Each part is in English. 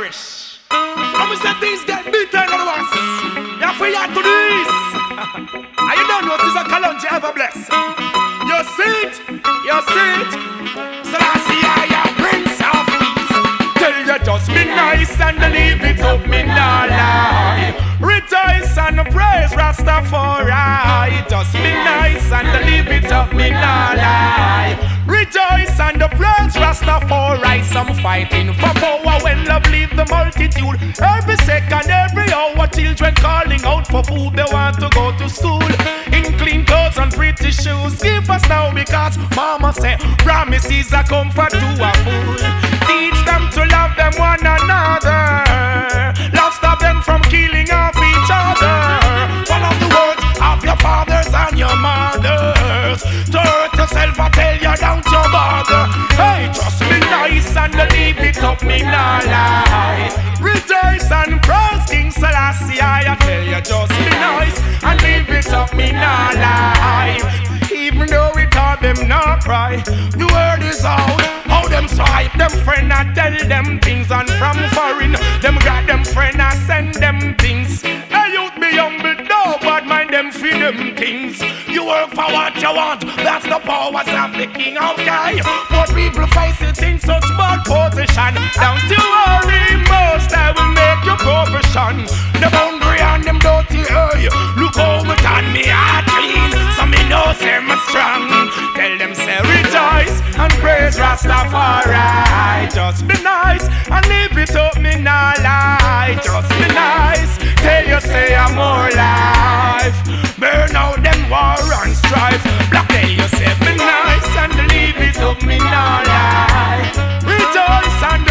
flourish. And we say things get better in the worst. You have to react to this. And you don't know this is a Kalonji ever bless. You see it, you see it. So that's the I Prince of Peace. Tell you just be nice and leave it up, me nah lie. Rejoice and praise Rastafari. Just be nice and leave it up, me nah lie. Rejoice and praise Rastafari. Some fighting for power when love leave the multitude. Every second, every hour, children calling out for food. They want to go to school in clean clothes and pretty shoes. Give us now because mama said promises are comfort to a fool. Teach them to love them one another. Love stop them from killing off each other. Follow the words of your fathers and your mothers. To hurt yourself, I tell you, don't you bother. Hey, just be nice and leave it up, me nah lie. Rejoice and praise King Selassie. I tell you, just be nice and leave it up, me nah lie. Even though it all them not cry, the word is out. How them swipe them friend, I tell them things. And from foreign, them got them friend, I send them things. Hey, youth be humble, no bad mind them feed them things. You work for what you want, that's the powers of the king, okay? But people face it in such bad position. Don't you worry, most I will make your profession. The boundary and them dirty, hey. Look how me turn me heart clean, so me know say me strong. Tell them say rejoice and praise Rastafari. Just be nice and leave it up, me nah lie. Just be nice, tell you say I'm more life. Burn out them war and strife. Black tell you say be nice and leave it up, me nah lie. Rejoice and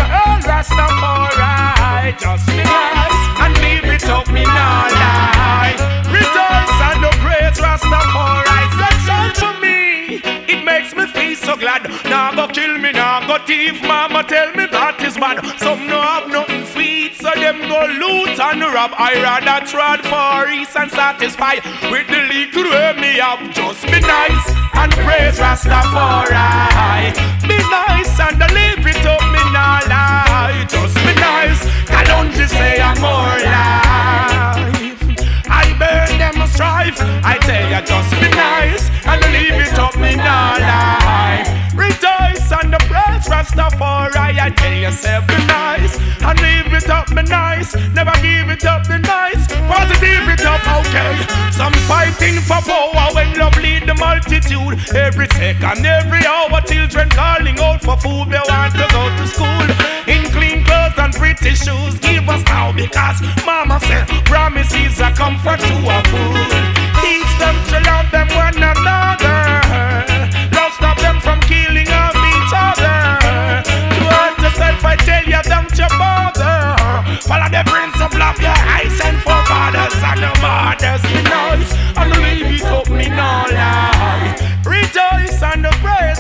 Rastafari. Just be nice and leave it up, me nah lie. Rejoice and praise Rastafari. Such for me, it makes me feel so glad. Now go kill me, now go thief. Mama tell me that is bad. Some no have nothing for it, so them go loot and rob. I rather trod for ease and satisfy with the little way me have. Just be nice and praise Rastafari. Be nice and leave it up, me nah lie. Just be nice, Kalonji say I'm more life. I burn them strife. I tell you just be nice and leave it up, me nah lie. Rejoice and praise Rastafari. I tell you say be nice and leave it up, be nice. Never give it up, be nice. Positive it up, okay. Some fighting for power when love lead the multitude. Every second, every hour, children calling out for food. They want to go to school in clean clothes and pretty shoes. Give us now because mama said promises are comfort to a fool. Teach them to love them one another. Love stop them from killing off each other. To hurt yourself, I tell you, don't you bother. Follow the prince of love, your eyes and for fathers and the mothers. Be nice and leave it up, me no lie. Rejoice and praise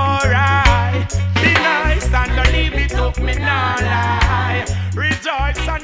Rastafari. Be nice and leave it up, me no lie. Rejoice and